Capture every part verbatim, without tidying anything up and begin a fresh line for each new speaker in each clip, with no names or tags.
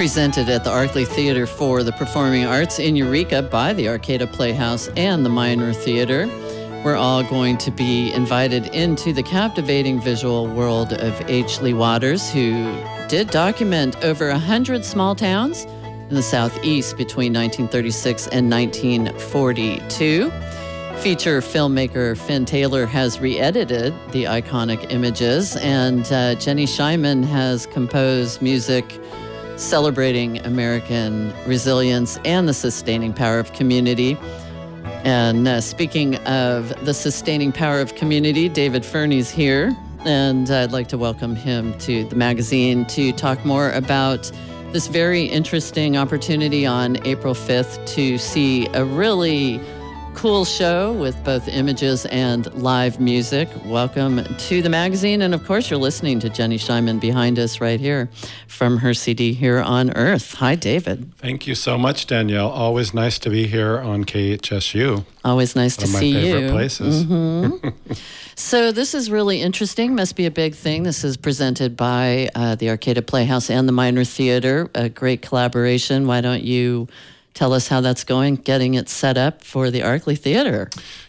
presented at the Arkley Theater for the Performing Arts in Eureka by the Arcata Playhouse and the Minor Theater. We're all going to be invited into the captivating visual world of H. Lee Waters, who did document over one hundred small towns in the Southeast between nineteen thirty-six and nineteen forty-two. Feature filmmaker Finn Taylor has re-edited the iconic images, and uh, Jenny Scheinman has composed music celebrating American resilience and the sustaining power of community. And uh, speaking of the sustaining power of community, David Fernie's here, and I'd like to welcome him to the magazine to talk more about this very interesting opportunity on April fifth to see a really cool show with both images and live music. Welcome to the magazine. And of course, you're listening to Jenny Scheinman behind us right here from her C D Here on Earth. Hi, David.
Thank you so much, Danielle. Always nice to be here on K H S U.
Always nice to see you.
One of my favorite places.
Mm-hmm. So this is really interesting. Must be a big thing. This is presented by uh, the Arcata Playhouse and the Minor Theater. A great collaboration. Why don't you tell us how that's going, getting it set up for the Arkley Theater?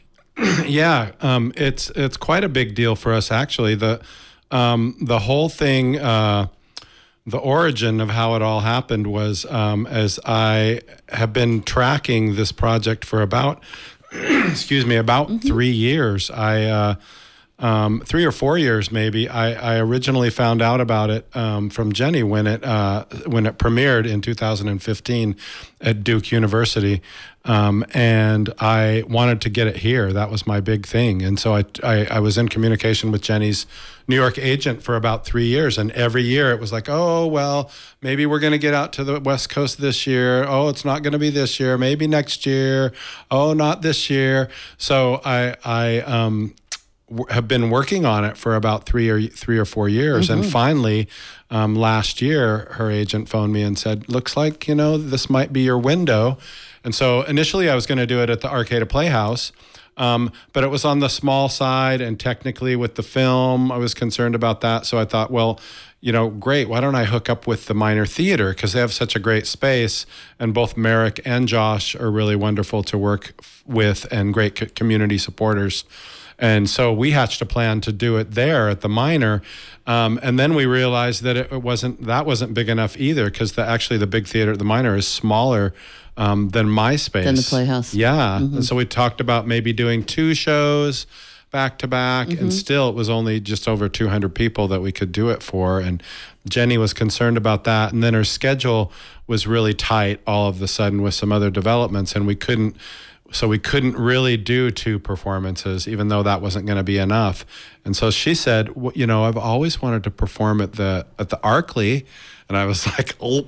Yeah, um, it's it's quite a big deal for us, actually. The um, the whole thing, uh, the origin of how it all happened was um, as I have been tracking this project for about, excuse me, about mm-hmm. three years. I uh, um, three or four years maybe. I, I originally found out about it um, from Jenny when it uh, when it premiered in two thousand fifteen at Duke University, um, and I wanted to get it here. That was my big thing, and so I, I I was in communication with Jenny's New York agent for about three years, and every year it was like, oh well, maybe we're going to get out to the West Coast this year. Oh, it's not going to be this year. Maybe next year. Oh, not this year. So I I um. have been working on it for about three or three or four years, mm-hmm. and finally, um, last year, her agent phoned me and said, "Looks like you know this might be your window." And so initially, I was going to do it at the Arcata Playhouse, um, but it was on the small side, and technically, with the film, I was concerned about that. So I thought, well, you know, great. Why don't I hook up with the Minor Theater, because they have such a great space, and both Merrick and Josh are really wonderful to work with and great co- community supporters. And so we hatched a plan to do it there at the Minor, um, and then we realized that it wasn't that wasn't big enough either, because the, actually the big theater at the Minor is smaller um, than my space.
Than the Playhouse.
Yeah,
mm-hmm.
and so we talked about maybe doing two shows back to back, mm-hmm. and still it was only just over two hundred people that we could do it for, and Jenny was concerned about that, and then her schedule was really tight all of a sudden with some other developments, and we couldn't. So we couldn't really do two performances, even though that wasn't going to be enough. And so she said, well, you know, I've always wanted to perform at the at the Arkley. And I was like, oh.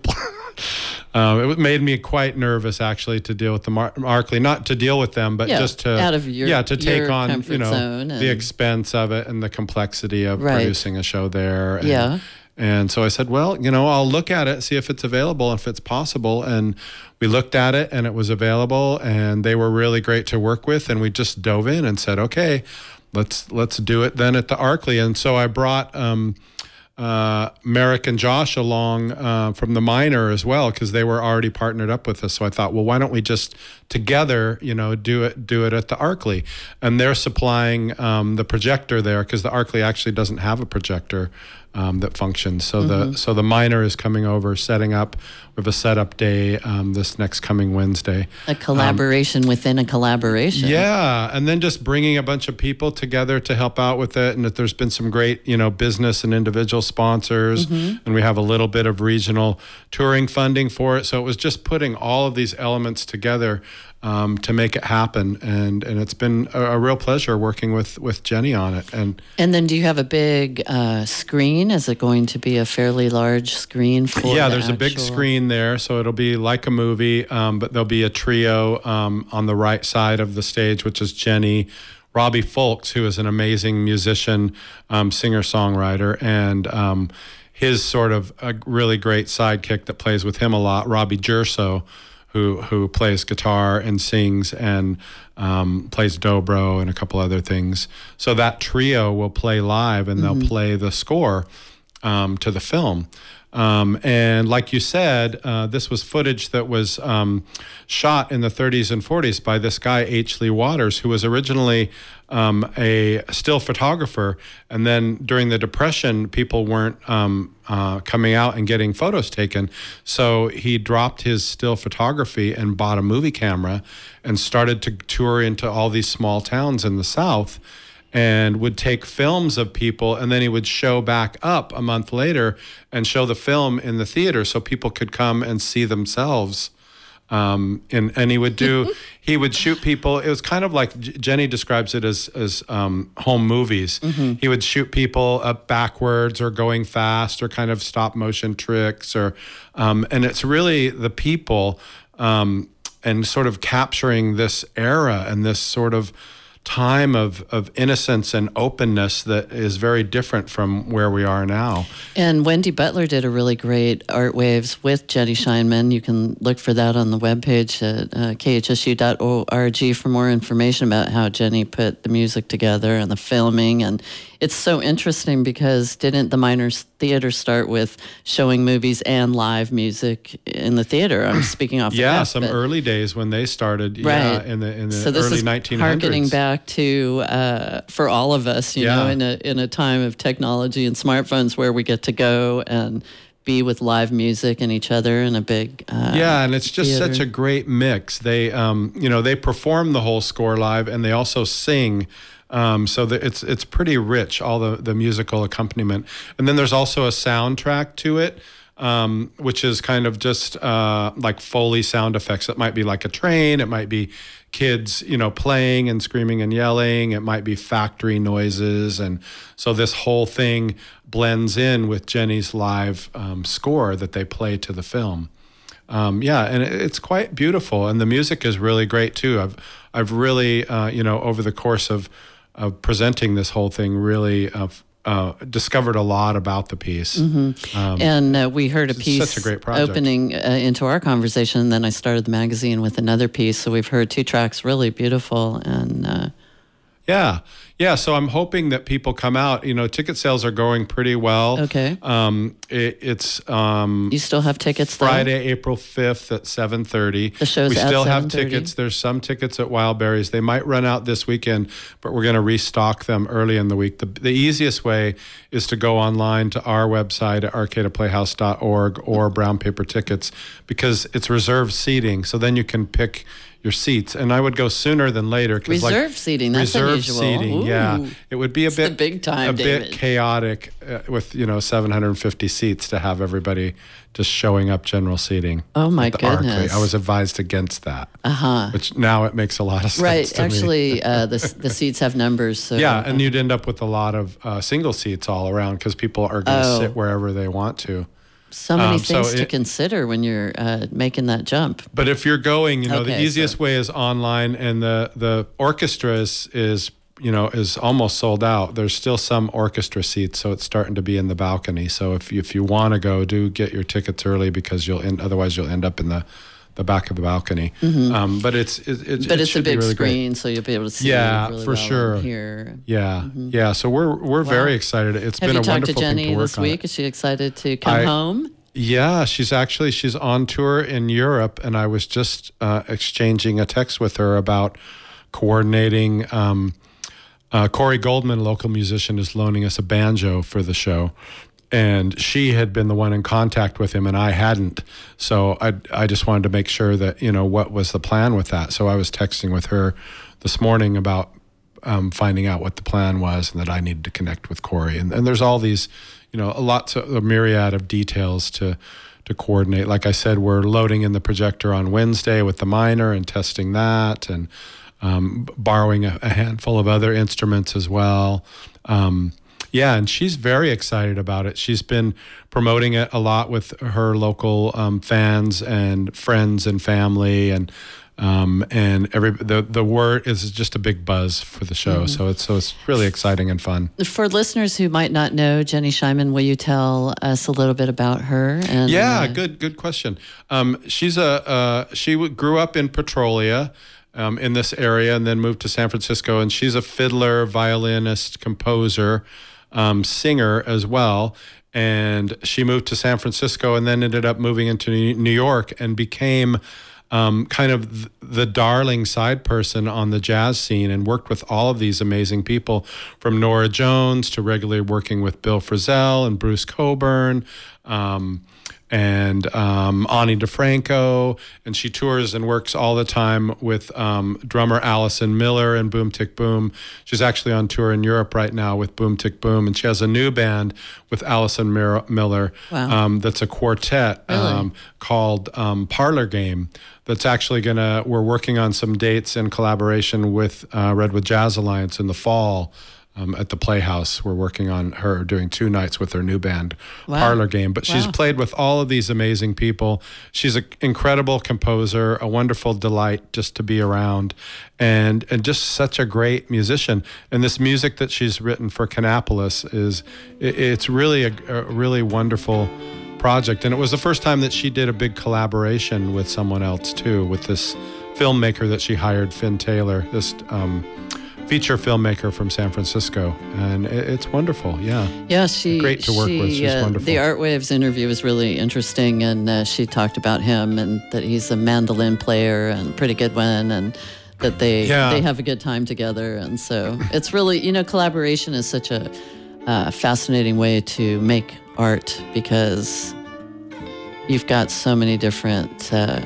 um, it made me quite nervous, actually, to deal with the Mar- Arkley. Not to deal with them, but
yeah,
just to
out of your,
yeah to take
your
on you know
zone and...
the expense of it and the complexity of
right.
producing a show there. And,
yeah.
And so I said, well, you know, I'll look at it, see if it's available, if it's possible. And we looked at it, and it was available, and they were really great to work with. And we just dove in and said, okay, let's let's do it then at the Arkley. And so I brought um, uh, Merrick and Josh along uh, from the Minor as well, because they were already partnered up with us. So I thought, well, why don't we just together, you know, do it do it at the Arkley? And they're supplying um, the projector there, because the Arkley actually doesn't have a projector Um, that functions. So mm-hmm. the so the Minor is coming over, setting up. We have a setup day um, this next coming Wednesday.
A collaboration um, within a collaboration.
Yeah, and then just bringing a bunch of people together to help out with it. And that there's been some great, you know, business and individual sponsors, mm-hmm. and we have a little bit of regional touring funding for it. So it was just putting all of these elements together Um, to make it happen, and and it's been a, a real pleasure working with with Jenny on it. And
and then do you have a big uh, screen? Is it going to be a fairly large screen for?
Yeah,
the
there's
actual...
a big screen there, so it'll be like a movie, um, but there'll be a trio um, on the right side of the stage, which is Jenny, Robbie Folks, who is an amazing musician, um, singer-songwriter, and um, his sort of a really great sidekick that plays with him a lot, Robbie Gerso, who who plays guitar and sings and um, plays dobro and a couple other things. So that trio will play live, and mm-hmm. they'll play the score. um, to the film. Um, and like you said, uh, this was footage that was um, shot in the thirties and forties by this guy, H. Lee Waters, who was originally um, a still photographer. And then during the Depression, people weren't um, uh, coming out and getting photos taken. So he dropped his still photography and bought a movie camera and started to tour into all these small towns in the South, and would take films of people, and then he would show back up a month later and show the film in the theater so people could come and see themselves. Um, and, and he would do, he would shoot people. It was kind of like Jenny describes it as, as um, home movies. Mm-hmm. He would shoot people up backwards or going fast or kind of stop motion tricks or, um, and it's really the people um, and sort of capturing this era and this sort of time of, of innocence and openness that is very different from where we are now.
And Wendy Butler did a really great Art Waves with Jenny Scheinman. You can look for that on the webpage at uh, k h s u dot org for more information about how Jenny put the music together and the filming. And it's so interesting because didn't the Miners Theater start with showing movies and live music in the theater? I'm speaking off the
yeah,
cuff,
some
but,
early days when they started.
right.
Yeah, in the in the
so this
early
is
nineteen hundreds.
Harkening back to uh, for all of us, you
yeah.
know, in a in a time of technology and smartphones where we get to go and be with live music and each other in a big uh,
yeah, and it's just
theater.
such a great mix. They um, you know, they perform the whole score live and they also sing. Um, so the, it's it's pretty rich, all the, the musical accompaniment. And then there's also a soundtrack to it, um, which is kind of just uh, like Foley sound effects. It might be like a train. It might be kids, you know, playing and screaming and yelling. It might be factory noises. And so this whole thing blends in with Jenny's live um, score that they play to the film. Um, yeah, and it's quite beautiful. And the music is really great, too. I've, I've really, uh, you know, over the course of of presenting this whole thing, really uh, uh, discovered a lot about the piece.
Mm-hmm. Um, and uh, we heard a piece
such a great project.
opening uh, into our conversation, and then I started the magazine with another piece. So we've heard two tracks, really beautiful. And uh,
yeah, yeah. So I'm hoping that people come out. You know, ticket sales are going pretty well.
Okay.
Um, it, it's um,
you still have tickets
Friday,
though?
April fifth at seven thirty.
The show's
we
at
still have
seven thirty.
tickets. There's some tickets at Wildberries. They might run out this weekend, but we're going to restock them early in the week. The, the easiest way is to go online to our website at arcada playhouse dot org or Brown Paper Tickets, because it's reserved seating. So then you can pick your seats, and I would go sooner than later.
Reserve
like,
seating, that's
reserve
unusual.
seating,
Ooh.
yeah. It would be a
It's
bit
the big time,
a
David.
bit chaotic uh, with you know seven hundred fifty seats to have everybody just showing up general seating.
Oh my
at the
goodness!
Arkley. I was advised against that.
Uh huh.
Which now it makes a lot of sense.
Right.
to
Actually,
me.
uh, the the seats have numbers. So,
yeah, and you'd end up with a lot of uh, single seats all around because people are going to
Oh.
sit wherever they want to.
So many
Um, so
things to
it-
consider when you're uh, making that jump.
But if you're going, you know, the
Okay,
easiest
so-
way is online, and the the orchestra is, is you know is almost sold out. There's still some orchestra seats, so it's starting to be in the balcony. So if you, if you want to go, do get your tickets early because you'll end, otherwise you'll end up in the the back of the balcony.
Mm-hmm.
Um, but it's it, it,
But
it
it's a
should be
big
really great.
screen, so you'll be able to see
Yeah,
really
for
well
sure.
and hear.
Yeah, yeah. So we're we're very excited. It's
Have
been
you
a
talked to
wonderful
Jenny
thing to work
this
on.
week? Is she excited to come
I-
home?
Yeah, she's actually she's on tour in Europe, and I was just uh, exchanging a text with her about coordinating. Um, uh, Corey Goldman, local musician, is loaning us a banjo for the show, and she had been the one in contact with him, and I hadn't. So I I just wanted to make sure that you know what was the plan with that. So I was texting with her this morning about um, finding out what the plan was, and that I needed to connect with Corey. And, and there's all these, you know, a lot, of, a myriad of details to to coordinate. Like I said, we're loading in the projector on Wednesday with the minor and testing that, and um, borrowing a, a handful of other instruments as well. Um, yeah, and she's very excited about it. She's been promoting it a lot with her local um, fans and friends and family, and um, and every the the word is just a big buzz for the show. Mm-hmm. So it's so it's really exciting and fun.
For listeners who might not know Jenny Scheinman, will you tell us a little bit about her? And
yeah,
uh,
good good question. Um, she's a uh, she w- grew up in Petrolia. Um, in this area, and then moved to San Francisco. And she's a fiddler, violinist, composer. um, singer as well. And she moved to San Francisco and then ended up moving into New York and became um, kind of the darling side person on the jazz scene, and worked with all of these amazing people, from Nora Jones to regularly working with Bill Frisell and Bruce Cockburn. Um, and um, Ani DeFranco, and she tours and works all the time with um, drummer Allison Miller and Boom Tick Boom. She's actually on tour in Europe right now with Boom Tick Boom, and she has a new band with Allison Mir- Miller
Wow.
um, that's a quartet
Really?
um, called um, Parlor Game. That's actually gonna, we're working on some dates in collaboration with uh, Redwood Jazz Alliance in the fall. Um, at the Playhouse, we're working on her doing two nights with her new band,
Wow.
Parlor Game. But she's
Wow.
played with all of these amazing people. She's an incredible composer, a wonderful delight just to be around, and and just such a great musician. And this music that she's written for Kannapolis is, it, it's really a, a really wonderful project. And it was the first time that she did a big collaboration with someone else too, with this filmmaker that she hired, Finn Taylor, this um, feature filmmaker from San Francisco, and it, it's wonderful. Yeah,
Yeah, she
Great to work
she,
with. She's
uh,
wonderful.
The Art Waves interview was really interesting, and uh, she talked about him and that he's a mandolin player and pretty good one, and that they
Yeah.
they have a good time together. And so it's really, you know, collaboration is such a uh, fascinating way to make art, because you've got so many different uh,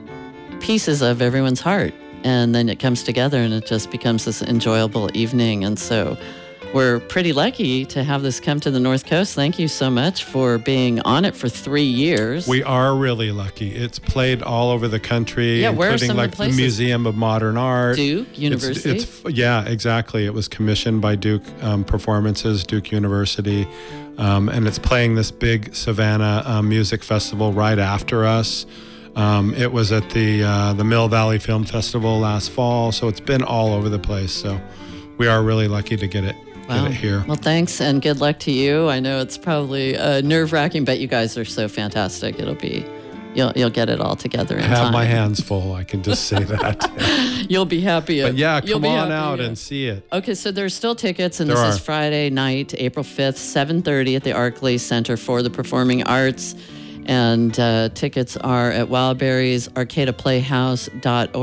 pieces of everyone's heart. And then it comes together and it just becomes this enjoyable evening. And so we're pretty lucky to have this come to the North Coast. Thank you so much for being on it for three years.
We are really lucky. It's played all over the country,
Yeah, where are
including
some of
like
the
the
places?
Museum of Modern Art.
Duke
It's-
University.
It's, yeah, exactly. It was commissioned by Duke um, Performances, Duke University, um, and it's playing this big Savannah um, music festival right after us. Um, it was at the uh, the Mill Valley Film Festival last fall, so it's been all over the place. So we are really lucky to get it,
Wow.
get it here.
Well, thanks, and good luck to you. I know it's probably uh, nerve-wracking, but you guys are so fantastic. It'll be, you'll you'll get it all together in
I have
time.
my hands full. I can just say that.
You'll be happy.
But yeah,
You'll
come
be
on
happy,
out
yeah.
and see it.
Okay, so there's still tickets, and
There
this
are.
is Friday night, April fifth, seven thirty at the Arkley Center for the Performing Arts. And uh, tickets are at Wildberries, arcada playhouse dot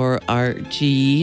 org.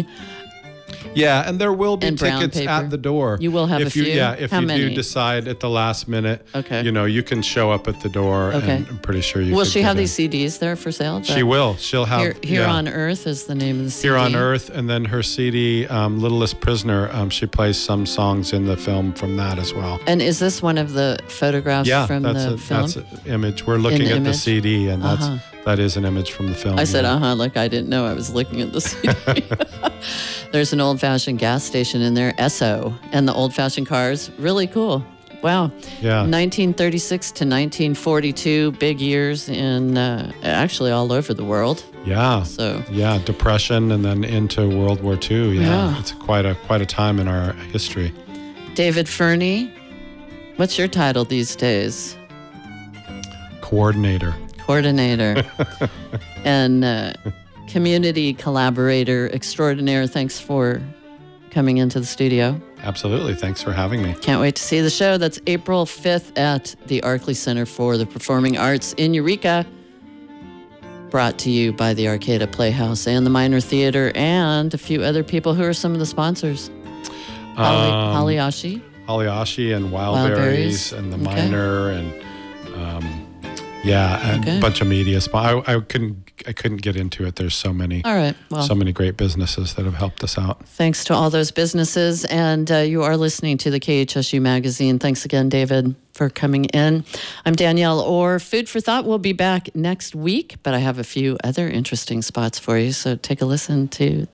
Yeah, and there will be
And brown
tickets
paper.
at the door.
You will have
if
a
you,
few?
Yeah, if
How
you
many?
do decide at the last minute,
Okay.
you know, you can show up at the door,
Okay.
and I'm pretty sure you
Will
could
she
get
have
in.
these C Ds there for sale?
She will. She'll have
Here, Here
yeah.
on Earth is the name of the C D.
Here on Earth, and then her C D, um, Littlest Prisoner. Um, she plays some songs in the film from that as well.
And is this one of the photographs
Yeah,
from
that's
the
a,
film?
that's an image. We're looking
the
at
image?
the C D, and that's
Uh-huh.
that is an image from the film.
I said,
yeah.
uh huh, like I didn't know I was looking at the C D. There's an old fashioned gas station in there, Esso, and the old fashioned cars. Really cool. Wow.
Yeah.
nineteen thirty-six to nineteen forty-two, big years in uh, actually all over the world.
Yeah.
So,
Yeah, Depression, and then into World War Two. Yeah,
Yeah.
it's quite a quite a time in our history.
David Fernie, what's your title these days?
Coordinator.
Coordinator and uh, community collaborator extraordinaire. Thanks for coming into the studio.
Absolutely. Thanks for having me.
Can't wait to see the show. That's April fifth at the Arkley Center for the Performing Arts in Eureka. Brought to you by the Arcada Playhouse and the Minor Theater and a few other people who are some of the sponsors. Holly,
Um,
Holly-Ashi.
Holly-Ashi and
Wildberries.
Wildberries and the
Okay.
Minor and um, yeah, and
Okay.
a bunch of media. Sp- I, I couldn't I couldn't get into it. There's so many
All right. Well,
so many great businesses that have helped us out.
thanks to all those businesses. And uh, you are listening to the K H S U Magazine. Thanks again, David, for coming in. I'm Danielle Orr. Food for Thought will be back next week, but I have a few other interesting spots for you. So take a listen to